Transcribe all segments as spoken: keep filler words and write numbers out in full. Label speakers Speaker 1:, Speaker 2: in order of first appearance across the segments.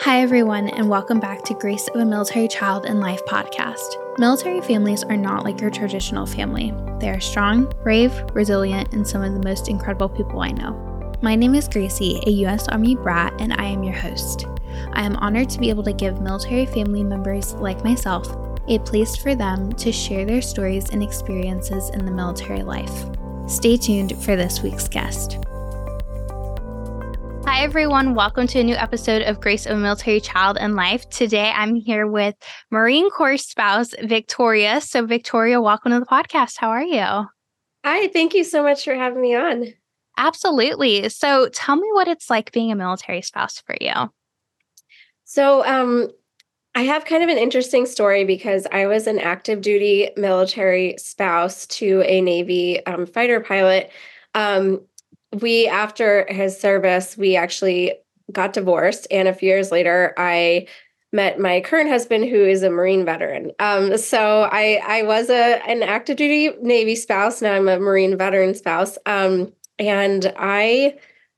Speaker 1: Hi, everyone, and welcome back to Grace of a Military Child and Life podcast. Military families are not like your traditional family. They are strong, brave, resilient, and some of the most incredible people I know. My name is Gracie, a U S Army brat, and I am your host. I am honored to be able to give military family members like myself a place for them to share their stories and experiences in the military life. Stay tuned for this week's guest. Hi, everyone. Welcome to a new episode of Grace of a Military Child and Life. Today, I'm here with Marine Corps spouse, Victoria. So, Victoria, welcome to the podcast. How are you?
Speaker 2: Hi, thank you so much for having me on.
Speaker 1: Absolutely. So, tell me what it's like being a military spouse for you.
Speaker 2: So, um, I have kind of an interesting story because I was an active duty military spouse to a Navy um, fighter pilot. Um, we, after his service, we actually got divorced. And a few years later, I met my current husband, who is a Marine veteran. Um, so I, I was a an active duty Navy spouse. Now I'm a Marine veteran spouse. Um, and I,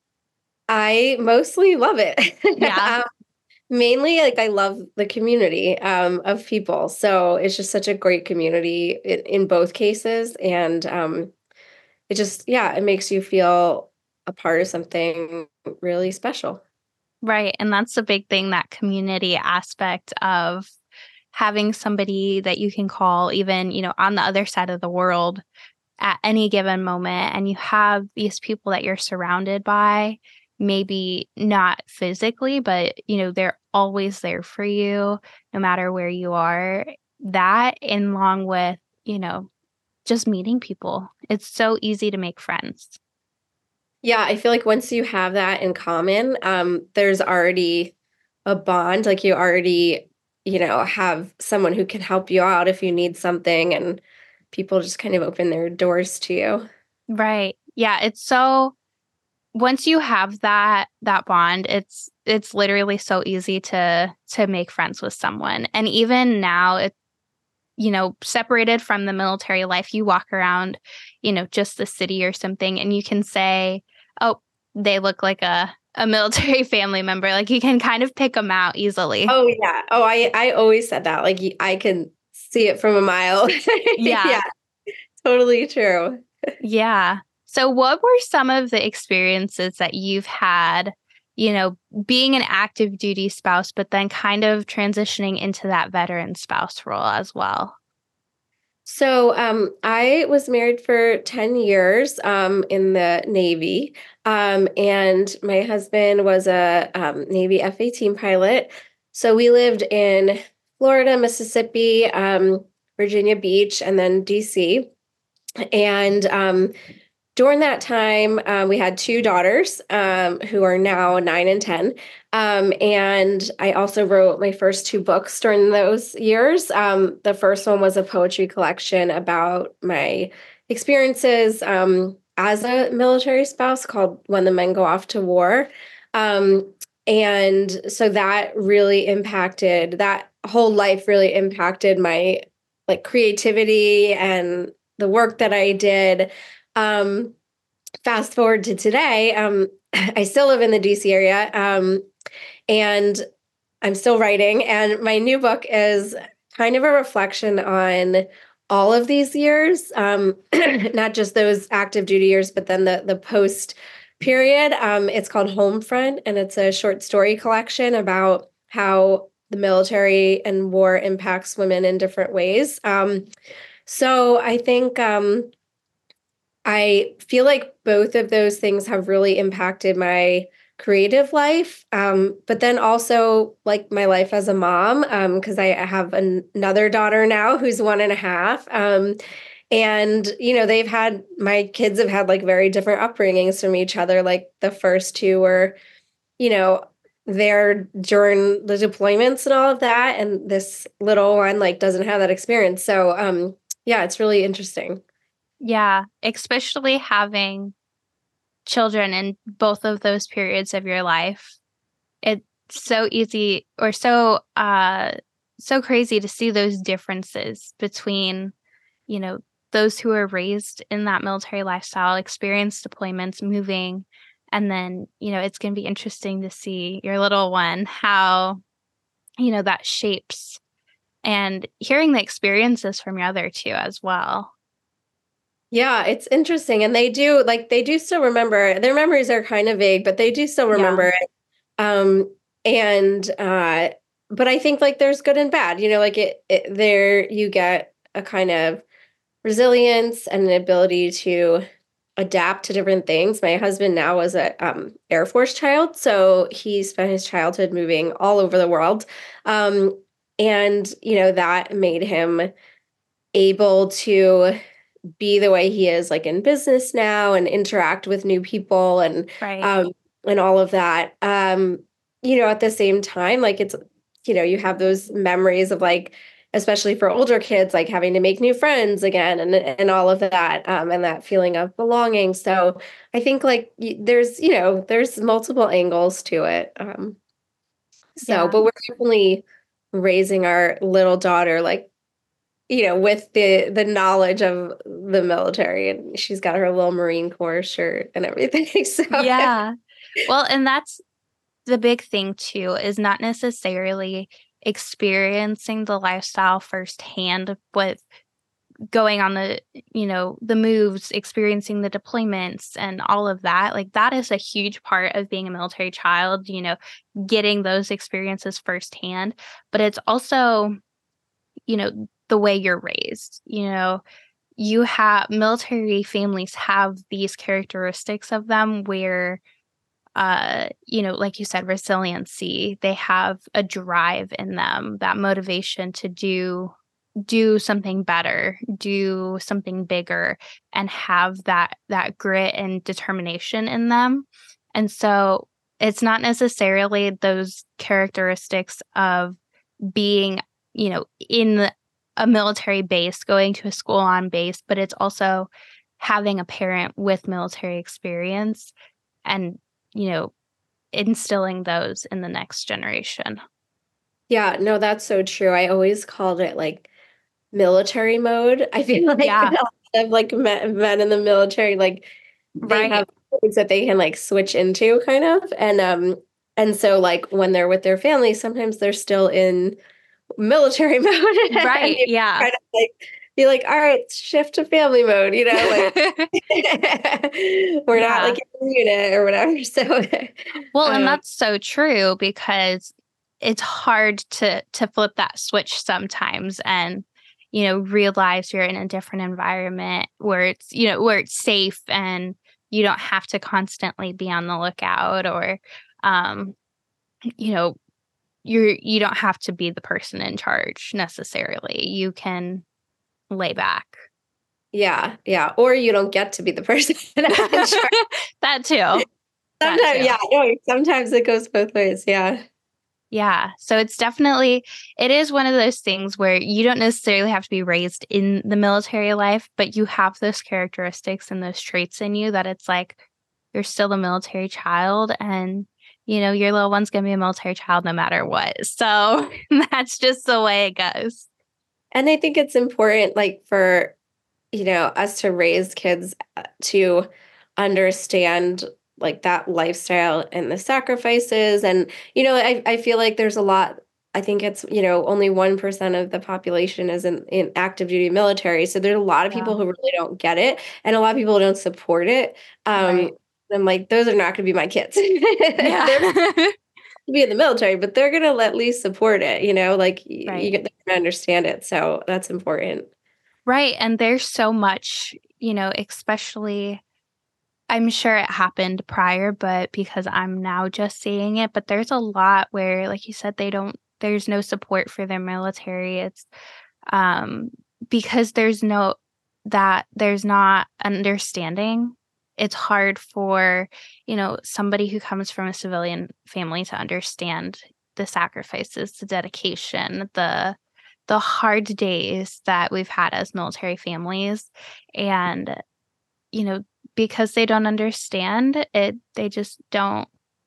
Speaker 2: I mostly love it.
Speaker 1: Yeah.
Speaker 2: um, Mainly, like I love the community um, of people. So it's just such a great community in, in both cases. And um, it just, yeah, it makes you feel a part of something really special.
Speaker 1: Right. And that's the big thing, that community aspect of having somebody that you can call even, you know, on the other side of the world at any given moment. And you have these people that you're surrounded by, maybe not physically, but, you know, they're always there for you, no matter where you are. That, in along with, you know, just meeting people. It's so easy to make friends.
Speaker 2: Yeah, I feel like once you have that in common, um, there's already a bond. Like you already, you know, have someone who can help you out if you need something, and people just kind of open their doors to you.
Speaker 1: Right. Yeah. It's so, once you have that that bond, it's it's literally so easy to to make friends with someone. And even now, it you know, separated from the military life, you walk around, you know, just the city or something, and you can say, oh, they look like a, a military family member. Like you can kind of pick them out easily.
Speaker 2: Oh, yeah. Oh, I, I always said that. Like y- I can see it from a mile.
Speaker 1: Yeah.
Speaker 2: Yeah, totally true.
Speaker 1: Yeah. So what were some of the experiences that you've had, you know, being an active duty spouse, but then kind of transitioning into that veteran spouse role as well?
Speaker 2: So um, I was married for ten years um, in the Navy. Um, and my husband was a um, Navy F eighteen pilot. So we lived in Florida, Mississippi, um, Virginia Beach, and then D C. And um, during that time, um, we had two daughters um, who are now nine and ten. Um, and I also wrote my first two books during those years. Um, the first one was a poetry collection about my experiences um, as a military spouse called When the Men Go Off to War. Um, and so that really impacted, that whole life really impacted my like creativity and the work that I did. Um, fast forward to today, um, I still live in the D C area, um, and I'm still writing. And my new book is kind of a reflection on all of these years, um, not just those active duty years, but then the the post period. Um, it's called Homefront, and it's a short story collection about how the military and war impacts women in different ways. Um, so I think um, I feel like both of those things have really impacted my creative life, um, but then also like my life as a mom, because um, I have an- another daughter now who's one and a half. Um, and, you know, they've had, my kids have had like very different upbringings from each other. Like the first two were, you know, there during the deployments and all of that. And this little one like doesn't have that experience. So, um, yeah, it's really interesting.
Speaker 1: Yeah, especially having children in both of those periods of your life. It's so easy or so uh so crazy to see those differences between, you know, those who are raised in that military lifestyle, experienced deployments, moving, And then, you know, it's going to be interesting to see your little one, how, you know, that shapes, and hearing the experiences from your other two as well.
Speaker 2: Yeah, it's interesting. And they do like they do still remember. Their memories are kind of vague, but they do still
Speaker 1: Yeah.
Speaker 2: remember it. Um and uh but I think like there's good and bad. You know, like it, it there you get a kind of resilience and an ability to adapt to different things. My husband now was a um, Air Force child, so he spent his childhood moving all over the world, um, and you know that made him able to be the way he is, like in business now, and interact with new people, and
Speaker 1: Right.
Speaker 2: um, and all of that. Um, you know, at the same time, like it's you know you have those memories of like, especially for older kids, like having to make new friends again, and and all of that, um, and that feeling of belonging. So I think like y- there's you know there's multiple angles to it. Um, so,
Speaker 1: Yeah.
Speaker 2: but we're definitely raising our little daughter like you know, with the the knowledge of the military, and she's got her little Marine Corps shirt and everything. So
Speaker 1: Yeah. Well, and that's the big thing too, is not necessarily experiencing the lifestyle firsthand, but going on the, you know, the moves, experiencing the deployments and all of that. Like that is a huge part of being a military child, you know, getting those experiences firsthand. But it's also, you know, the way you're raised. You know, you have military families have these characteristics of them where uh you know, like you said, resiliency, they have a drive in them, that motivation to do do something better, do something bigger, and have that that grit and determination in them. And so it's not necessarily those characteristics of being, you know, in the, a military base, going to a school on base, but it's also having a parent with military experience and, you know, instilling those in the next generation.
Speaker 2: yeah, no, that's so true. I always called it like military mode. I feel like a
Speaker 1: Yeah,
Speaker 2: lot of like men, men in the military, like they
Speaker 1: right.
Speaker 2: have things that they can like switch into kind of. And um and so like when they're with their family, sometimes they're still in military mode and
Speaker 1: Right,
Speaker 2: you
Speaker 1: yeah.
Speaker 2: kind of like be like, all right, shift to family mode, you know, like we're not
Speaker 1: Yeah.
Speaker 2: like in a unit or whatever. So
Speaker 1: Well, and
Speaker 2: um
Speaker 1: that's so true because it's hard to to flip that switch sometimes and, you know, realize you're in a different environment where it's, you know, where it's safe and you don't have to constantly be on the lookout, or um, you know, you're you don't have to be the person in charge necessarily. You can lay back.
Speaker 2: yeah, yeah. Or you don't get to be the person in charge.
Speaker 1: That too. That
Speaker 2: Sometimes,
Speaker 1: too.
Speaker 2: yeah, no, sometimes it goes both ways. Yeah.
Speaker 1: Yeah. So it's definitely, it is one of those things where you don't necessarily have to be raised in the military life, but you have those characteristics and those traits in you that it's like you're still a military child, and you know, your little one's going to be a military child no matter what. So that's just the way it goes.
Speaker 2: And I think it's important, like, for, you know, us to raise kids uh, to understand like that lifestyle and the sacrifices. And, you know, I, I feel like there's a lot. I think it's, you know, only one percent of the population is in, in active duty military. So there's a lot of
Speaker 1: Yeah.
Speaker 2: people who really don't get it. And a lot of people don't support it. Um,
Speaker 1: Right.
Speaker 2: I'm like, those are not going to be my kids.
Speaker 1: Yeah.
Speaker 2: They're to be in the military, but they're going to at least support it, you know, like y- you
Speaker 1: Right.
Speaker 2: get to understand it. So that's important.
Speaker 1: Right. And there's so much, you know, especially, I'm sure it happened prior, but because I'm now just seeing it, but there's a lot where, like you said, they don't, there's no support for their military. It's um because there's no, that there's not understanding. It's hard for, you know, somebody who comes from a civilian family to understand the sacrifices, the dedication, the the hard days that we've had as military families. And, you know, because they don't understand it, they just don't,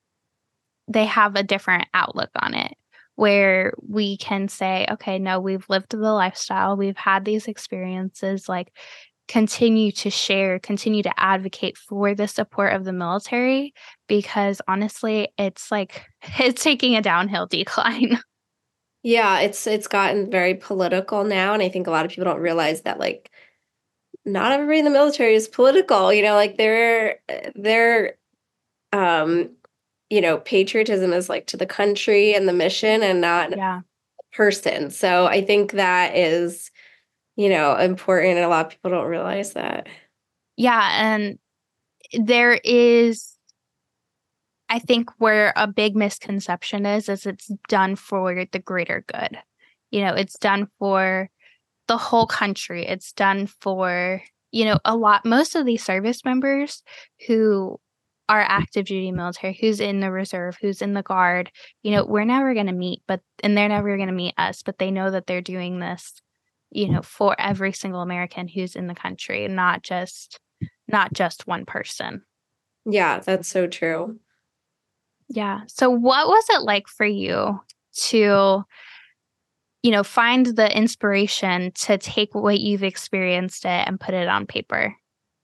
Speaker 1: they have a different outlook on it, where we can say, okay, no, we've lived the lifestyle, we've had these experiences, like continue to share, continue to advocate for the support of the military, because honestly, it's like it's taking a downhill decline.
Speaker 2: Yeah, it's it's gotten very political now, and I think a lot of people don't realize that like not everybody in the military is political, you know, like their their um you know, patriotism is like to the country and the mission and not a
Speaker 1: Yeah.
Speaker 2: person. So I think that is, you know, important and a lot of people don't realize that.
Speaker 1: Yeah, and there is I think where a big misconception is, is it's done for the greater good. You know, it's done for the whole country. It's done for, you know, a lot most of these service members who are active duty military, who's in the reserve, who's in the guard, you know, we're never going to meet, but and they're never going to meet us, but they know that they're doing this, you know, for every single American who's in the country, not just not just one person.
Speaker 2: Yeah, that's so true.
Speaker 1: Yeah. So what was it like for you to, you know, find the inspiration to take what you've experienced it and put it on paper?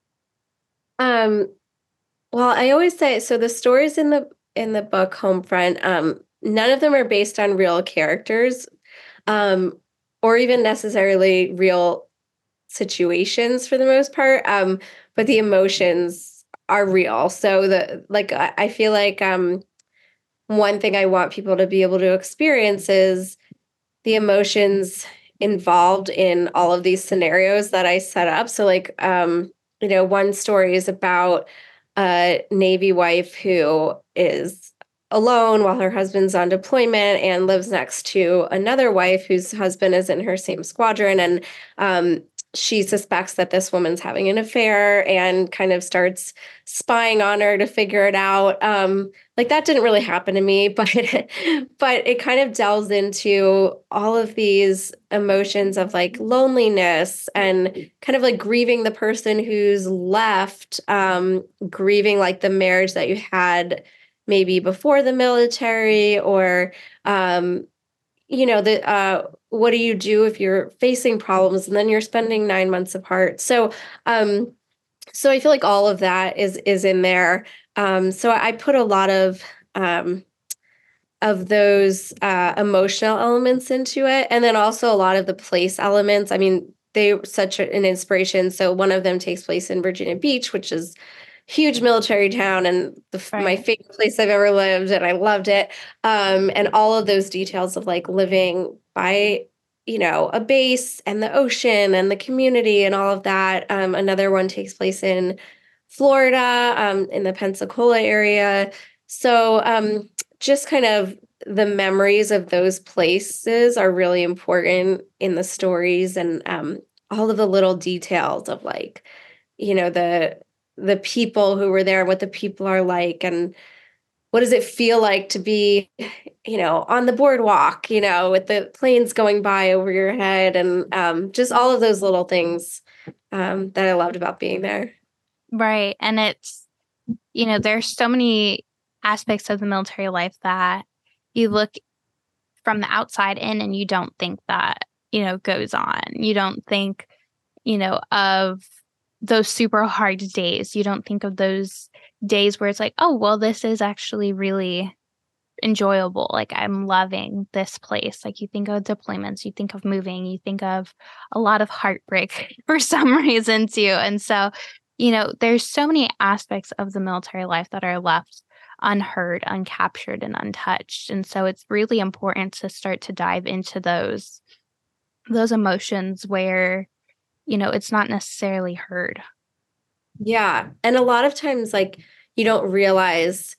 Speaker 2: Um, well, I always say so the stories in the in the book Homefront, um, none of them are based on real characters, um, or even necessarily real situations for the most part. Um, but the emotions are real. So the like I, I feel like um one thing I want people to be able to experience is the emotions involved in all of these scenarios that I set up. So, like, um, you know, one story is about a Navy wife who is alone while her husband's on deployment and lives next to another wife whose husband is in her same squadron. And um, she suspects that this woman's having an affair and kind of starts spying on her to figure it out. Um, like that didn't really happen to me, but but it kind of delves into all of these emotions of like loneliness and kind of like grieving the person who's left, um, grieving like the marriage that you had maybe before the military, or um, you know, the uh, what do you do if you're facing problems and then you're spending nine months apart? So um, so I feel like all of that is is in there. Um, so I put a lot of um, of those uh, emotional elements into it, and then also a lot of the place elements. I mean, they were such an inspiration. So one of them takes place in Virginia Beach, which is huge military town and the, my
Speaker 1: Right.
Speaker 2: favorite place I've ever lived, and I loved it. Um, and all of those details of like living by, you know, a base and the ocean and the community and all of that. Um, another one takes place in Florida, um, in the Pensacola area. So um, just kind of the memories of those places are really important in the stories, and um, all of the little details of like, you know, the the people who were there, what the people are like, and what does it feel like to be, you know, on the boardwalk, you know, with the planes going by over your head, and um, just all of those little things um, that I loved about being there.
Speaker 1: Right. And it's, you know, there's so many aspects of the military life that you look from the outside in and you don't think that, you know, goes on. You don't think, you know, of those super hard days. You don't think of those days where it's like, oh, well, this is actually really enjoyable. Like, I'm loving this place. Like, you think of deployments, you think of moving, you think of a lot of heartbreak for some reason too. And so, you know, there's so many aspects of the military life that are left unheard, uncaptured, and untouched. And so it's really important to start to dive into those those emotions where, you know, it's not necessarily heard.
Speaker 2: Yeah. And a lot of times, like, you don't realize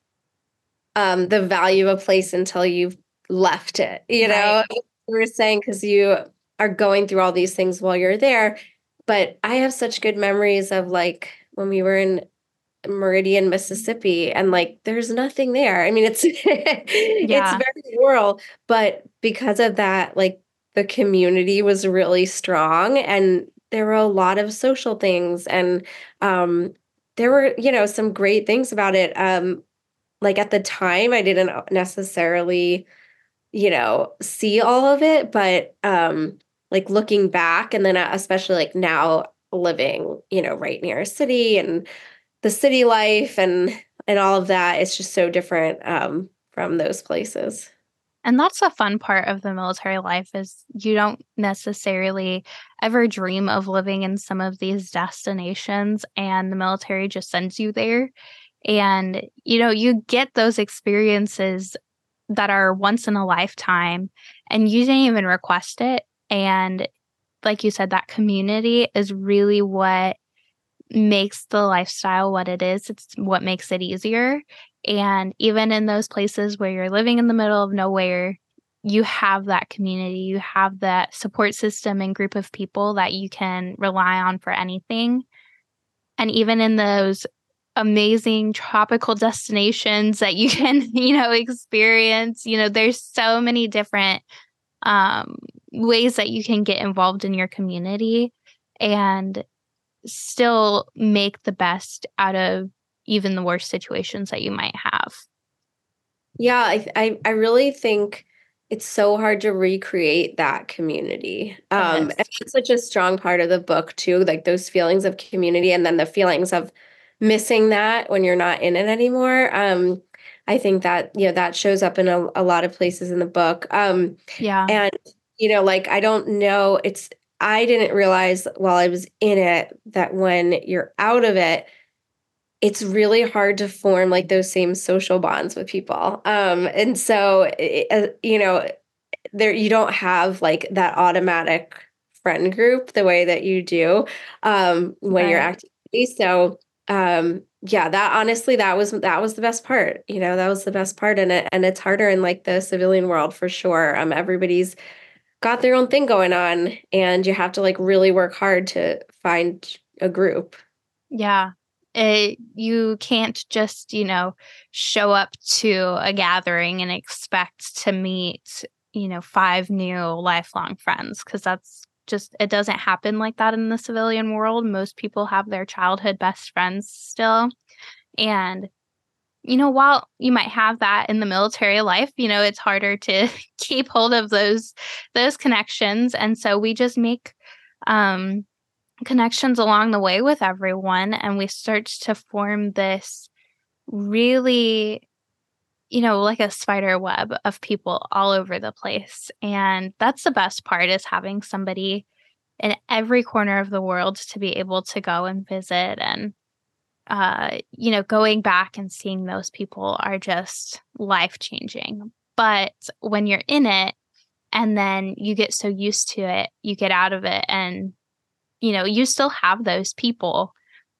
Speaker 2: um, the value of a place until you've left it, you
Speaker 1: Right.
Speaker 2: know? You were saying because you are going through all these things while you're there. But I have such good memories of like when we were in Meridian, Mississippi, and like there's nothing there. I mean, it's it's
Speaker 1: Yeah.
Speaker 2: very rural, but because of that, like the community was really strong, and there were a lot of social things, and um there were, you know, some great things about it. Um like at the time I didn't necessarily, you know, see all of it, but um like looking back, and then uh, especially like now living, you know, right near a city and the city life and and all of that. It's just so different um, from those places.
Speaker 1: And that's the fun part of the military life is you don't necessarily ever dream of living in some of these destinations, and the military just sends you there. And, you know, you get those experiences that are once in a lifetime, and you didn't even request it. And like you said, that community is really what makes the lifestyle what it is. It's what makes it easier. And even in those places where you're living in the middle of nowhere, you have that community, you have that support system and group of people that you can rely on for anything. And even in those amazing tropical destinations that you can, you know, experience, you know, there's so many different um, ways that you can get involved in your community and still make the best out of even the worst situations that you might have.
Speaker 2: Yeah, I I, I really think it's so hard to recreate that community.
Speaker 1: It
Speaker 2: Um,
Speaker 1: is.
Speaker 2: and it's such a strong part of the book too, like those feelings of community and then the feelings of missing that when you're not in it anymore. Um, I think that, you know, that shows up in a, a lot of places in the book. Um,
Speaker 1: Yeah.
Speaker 2: and, you know, like I don't know, it's I didn't realize while I was in it that when you're out of it, it's really hard to form like those same social bonds with people. Um, and so, it, uh, you know, there you don't have like that automatic friend group the way that you do um, when you're
Speaker 1: Right.
Speaker 2: acting. So, um, yeah, that honestly, that was that was the best part. You know, that was the best part in it, and it's harder in like the civilian world for sure. Um, everybody's got their own thing going on, and you have to like really work hard to find a group.
Speaker 1: Yeah. It, you can't just, you know, show up to a gathering and expect to meet, you know, five new lifelong friends because that's just, it doesn't happen like that in the civilian world. Most people have their childhood best friends still. And, you know, while you might have that in the military life, you know, it's harder to keep hold of those those connections. And so we just make um connections along the way with everyone, and we start to form this really, you know, like a spider web of people all over the place. And that's the best part is having somebody in every corner of the world to be able to go and visit. And uh you know, going back and seeing those people are just life changing. But when you're in it and then you get so used to it, you get out of it, and you know, you still have those people,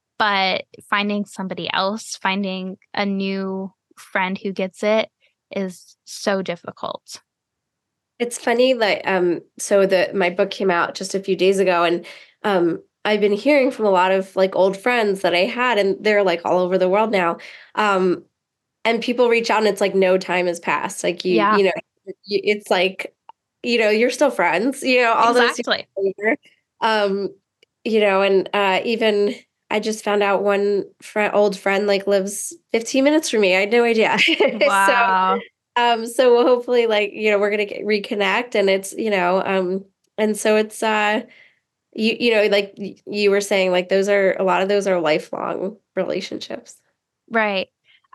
Speaker 1: but finding somebody else, finding a new friend who gets it is so difficult.
Speaker 2: It's funny, like, um, so the my book came out just a few days ago, and um, I've been hearing from a lot of like old friends that I had, and they're like all over the world now. Um, and people reach out, and it's like no time has passed. Like you,
Speaker 1: Yeah,
Speaker 2: you know, you, it's like, you know, you're still friends. You know, all those years
Speaker 1: exactly.
Speaker 2: later. Um, you know, and uh, even I just found out one friend, old friend, like lives fifteen minutes from me. I had no idea. So
Speaker 1: Wow.
Speaker 2: um, so we'll hopefully like, you know, we're gonna get, reconnect and it's, you know, um, and so it's uh you you know, like y- you were saying, like those are a lot of those are lifelong relationships.
Speaker 1: Right.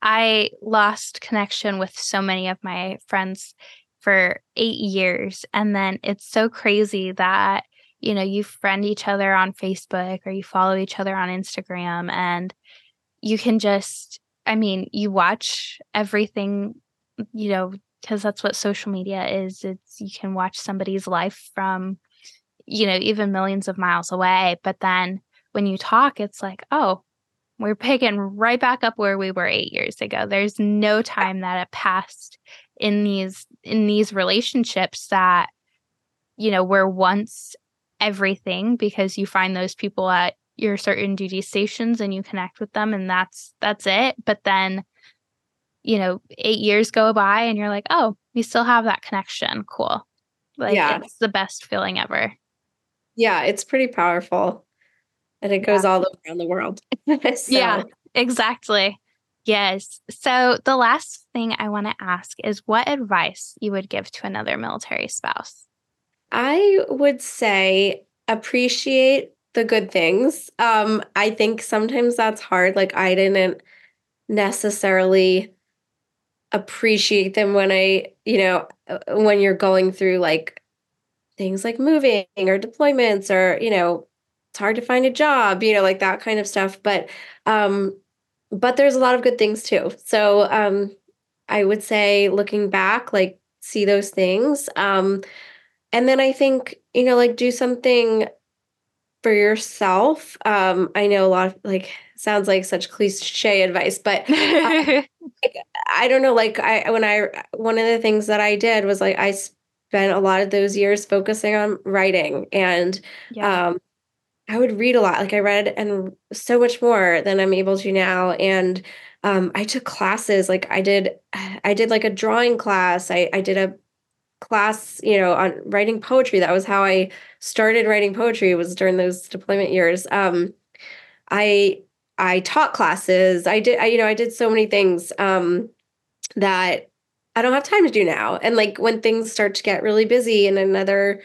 Speaker 1: I lost connection with so many of my friends for eight years. And then it's so crazy that, you know, you friend each other on Facebook or you follow each other on Instagram, and you can just, I mean, you watch everything, you know, because that's what social media is. It's you can watch somebody's life from, you know, even millions of miles away. But then when you talk, it's like, oh, we're picking right back up where we were eight years ago. There's no time that had passed in these in these relationships that, you know, were once everything because you find those people at your certain duty stations and you connect with them and that's that's it. But then, you know, eight years go by and you're like, "Oh, we still have that connection. Cool." Like,
Speaker 2: Yeah.
Speaker 1: it's the best feeling ever.
Speaker 2: Yeah, it's pretty powerful and it
Speaker 1: Yeah.
Speaker 2: goes all around the world.
Speaker 1: Yeah,
Speaker 2: So
Speaker 1: exactly. Yes. So the last thing I wanna ask is what advice you would give to another military spouse?
Speaker 2: I would say appreciate the good things. Um, I think sometimes that's hard. Like I didn't necessarily appreciate them when I, you know, uh, when you're going through like things like moving or deployments or, you know, it's hard to find a job, you know, like that kind of stuff. But um, but there's a lot of good things too. So um I would say looking back, like see those things. Um, and then I think, you know, like do something for yourself. Um, I know a lot of like sounds like such cliche advice, but uh, like, I don't know. Like I, when I, one of the things that I did was like, I spent a lot of those years focusing on writing and,
Speaker 1: Yeah.
Speaker 2: um, I would read a lot. Like I read and so much more than I'm able to now. And, um, I took classes, like I did, I did like a drawing class. I, I did a class, you know, on writing poetry. That was how I started writing poetry, was during those deployment years. Um, I I taught classes. I did, I, you know, I did so many things um, that I don't have time to do now. And like when things start to get really busy in another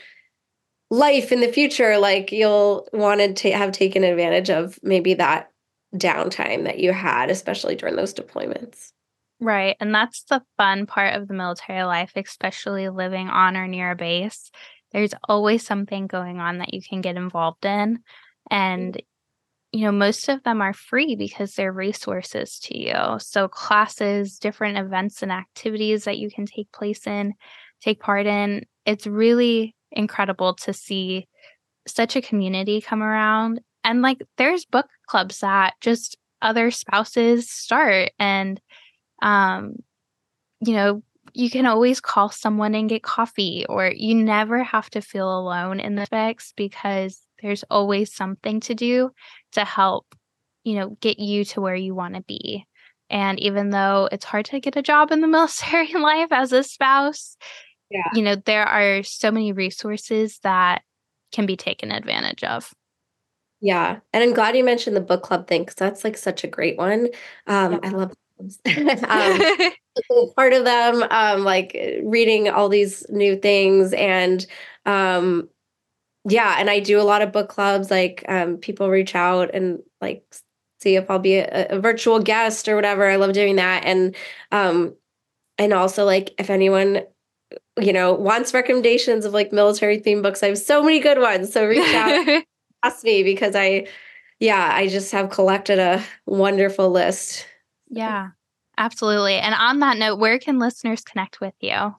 Speaker 2: life in the future, like you'll want to have taken advantage of maybe that downtime that you had, especially during those deployments.
Speaker 1: Right. And that's the fun part of the military life, especially living on or near a base. There's always something going on that you can get involved in. And, you know, most of them are free because they're resources to you. So classes, different events and activities that you can take place in, take part in. It's really incredible to see such a community come around. And like there's book clubs that just other spouses start, and um, you know, you can always call someone and get coffee, or you never have to feel alone in the specs because there's always something to do to help, you know, get you to where you want to be. And even though it's hard to get a job in the military life as a spouse,
Speaker 2: Yeah.
Speaker 1: you know, there are so many resources that can be taken advantage of.
Speaker 2: Yeah. And I'm glad you mentioned the book club thing because that's like such a great one. Um, I
Speaker 1: Yeah.
Speaker 2: love those. um, part of them, um, like reading all these new things and um, yeah, and I do a lot of book clubs. Like um, people reach out and like see if I'll be a, a virtual guest or whatever. I love doing that. And um, and also like if anyone you know wants recommendations of like military themed books, I have so many good ones. So reach out, ask me because I yeah I just have collected a wonderful list.
Speaker 1: Yeah, absolutely. And on that note, where can listeners connect with you?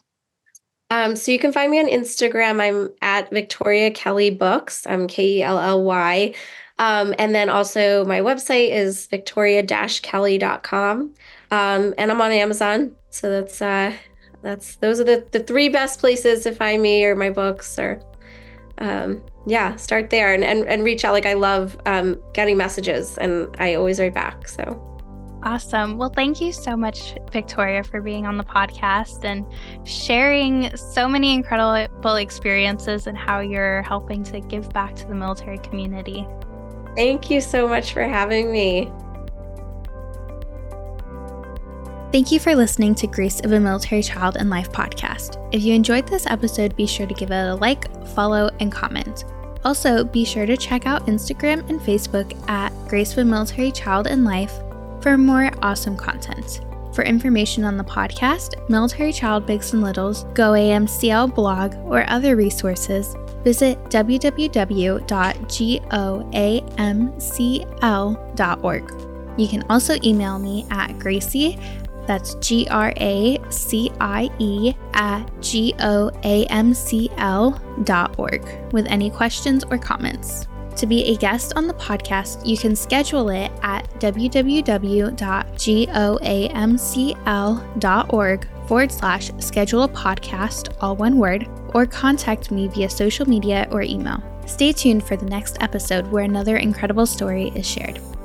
Speaker 2: Um, so you can find me on Instagram. I'm at Victoria Kelly Books. I'm K E L L Y. Um, and then also my website is victoria dash kelly dot com. Um, and I'm on Amazon. So that's uh that's those are the, the three best places to find me or my books or um yeah, start there and, and, and reach out. Like I love um getting messages and I always write back. So
Speaker 1: Awesome. Well, thank you so much, Victoria, for being on the podcast and sharing so many incredible experiences and how you're helping to give back to the military community.
Speaker 2: thank you so much for having me.
Speaker 1: Thank you for listening to Grace of a Military Child and Life podcast. If you enjoyed this episode, be sure to give it a like, follow, and comment. Also, be sure to check out Instagram and Facebook at Grace of a Military Child and Life for more awesome content. For information on the podcast, Military Child Bigs and Littles, Go A M C L blog, or other resources, visit w w w dot goamcl dot org. You can also email me at Gracie, that's G R A C I E, at G O A M C L dot org with any questions or comments. To be a guest on the podcast, you can schedule it at w w w dot goamcl dot org forward slash schedule a podcast, all one word, or contact me via social media or email. Stay tuned for the next episode where another incredible story is shared.